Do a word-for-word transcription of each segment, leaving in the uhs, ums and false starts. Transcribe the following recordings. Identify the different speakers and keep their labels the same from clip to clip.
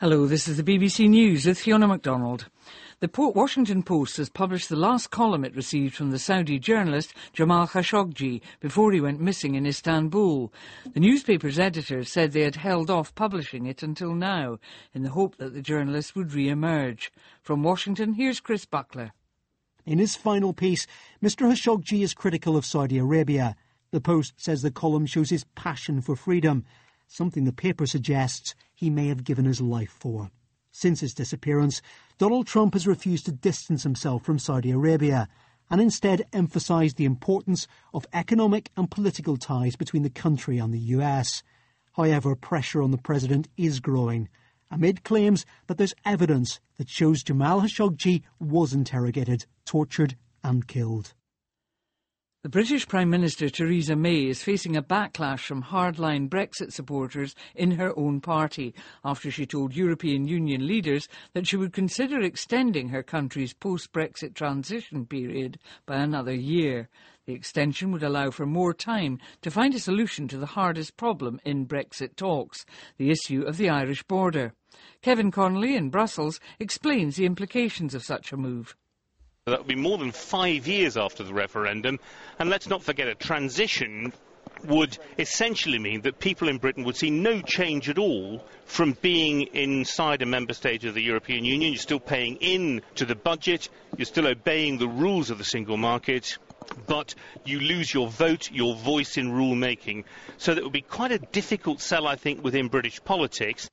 Speaker 1: Hello, this is the B B C News with Fiona MacDonald. The Washington Post has published the last column it received from the Saudi journalist Jamal Khashoggi before he went missing in Istanbul. The newspaper's editors said they had held off publishing it until now, in the hope that the journalist would re-emerge. From Washington, here's Chris Buckler.
Speaker 2: In his final piece, Mister Khashoggi is critical of Saudi Arabia. The Post says the column shows his passion for freedom, something the paper suggests he may have given his life for. Since his disappearance, Donald Trump has refused to distance himself from Saudi Arabia and instead emphasised the importance of economic and political ties between the country and the U S. However, pressure on the president is growing, amid claims that there's evidence that shows Jamal Khashoggi was interrogated, tortured and killed.
Speaker 1: The British Prime Minister Theresa May is facing a backlash from hardline Brexit supporters in her own party after she told European Union leaders that she would consider extending her country's post-Brexit transition period by another year. The extension would allow for more time to find a solution to the hardest problem in Brexit talks, the issue of the Irish border. Kevin Connolly in Brussels explains the implications of such a move.
Speaker 3: That will be more than five years after the referendum, and let's not forget a transition would essentially mean that people in Britain would see no change at all from being inside a member state of the European Union. You're still paying in to the budget, you're still obeying the rules of the single market, but you lose your vote, your voice in rule making. So that would be quite a difficult sell, I think, within British politics.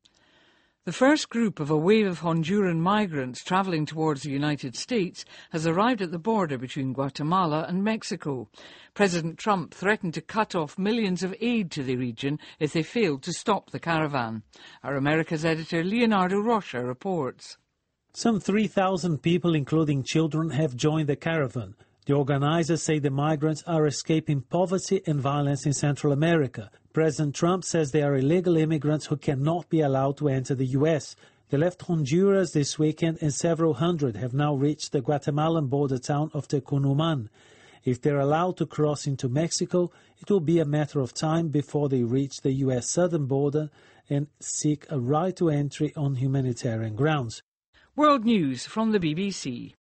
Speaker 1: The first group of a wave of Honduran migrants travelling towards the United States has arrived at the border between Guatemala and Mexico. President Trump threatened to cut off millions of aid to the region if they failed to stop the caravan. Our America's editor Leonardo Rocha reports.
Speaker 4: Some three thousand people, including children, have joined the caravan. The organisers say the migrants are escaping poverty and violence in Central America. President Trump says they are illegal immigrants who cannot be allowed to enter the U S. They left Honduras this weekend and several hundred have now reached the Guatemalan border town of Tecunuman. If they're allowed to cross into Mexico, it will be a matter of time before they reach the U S southern border and seek a right to entry on humanitarian grounds.
Speaker 1: World News from the B B C.